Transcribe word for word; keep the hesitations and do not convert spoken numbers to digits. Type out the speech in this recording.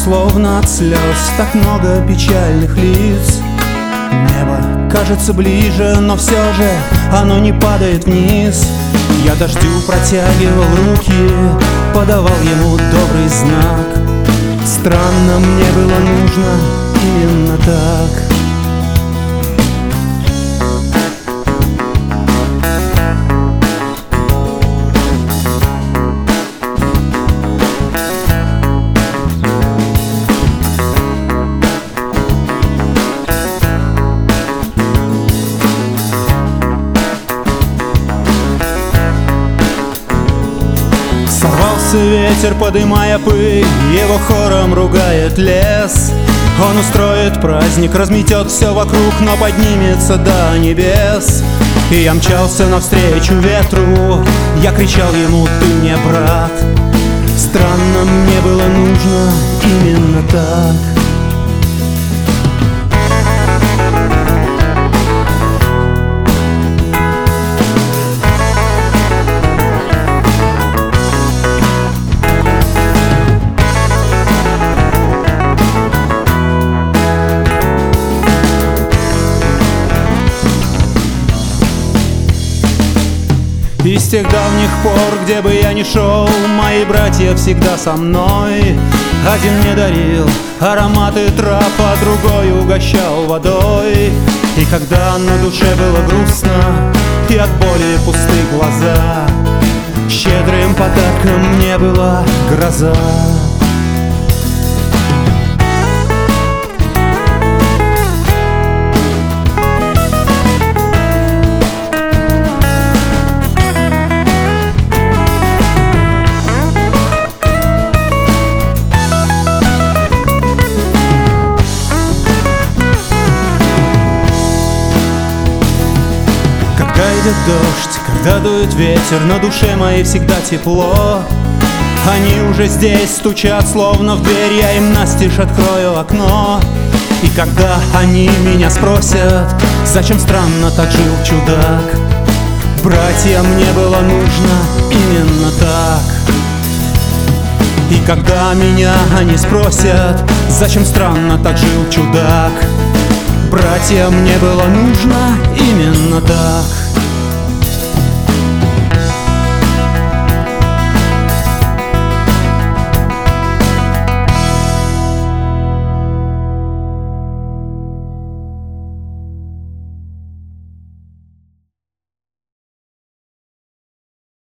словно от слез, так много печальных лиц. Небо кажется ближе, но все же оно не падает вниз. Я дождю протягивал руки, подавал ему добрый знак. Странно, мне было нужно именно так. Сорвался ветер, подымая пыль, его хором ругает лес. Он устроит праздник, разметет все вокруг, но поднимется до небес. И я мчался навстречу ветру, я кричал ему: ты мне брат. Странно, мне было нужно именно так. И с тех давних пор, где бы я ни шел, мои братья всегда со мной. Один мне дарил ароматы трав, а другой угощал водой. И когда на душе было грустно и от боли пусты глаза, щедрым подарком мне была гроза. Когда идет дождь, когда дует ветер, на душе моей всегда тепло. Они уже здесь стучат, словно в дверь, я им настежь открою окно. И когда они меня спросят, зачем странно так жил чудак, братья, мне было нужно именно так. И когда меня они спросят, зачем странно так жил чудак, братья, мне было нужно именно